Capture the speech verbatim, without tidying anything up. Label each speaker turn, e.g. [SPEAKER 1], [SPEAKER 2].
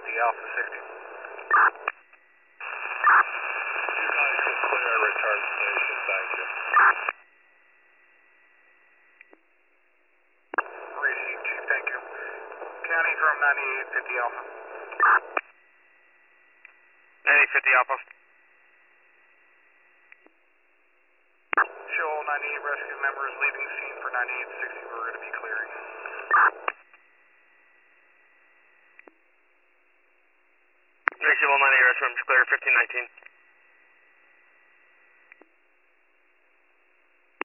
[SPEAKER 1] fifty Alpha sixty.
[SPEAKER 2] You guys can clear return station, thank you.
[SPEAKER 1] Received, Chief, thank you. County from ninety-eight fifty Alpha.
[SPEAKER 3] ninety-eight fifty Alpha.
[SPEAKER 1] Show all ninety-eight rescue members leaving scene for ninety-eight sixty. We're going to be clearing.
[SPEAKER 3] Rescue all ninety-eight rescue members clear, fifteen nineteen.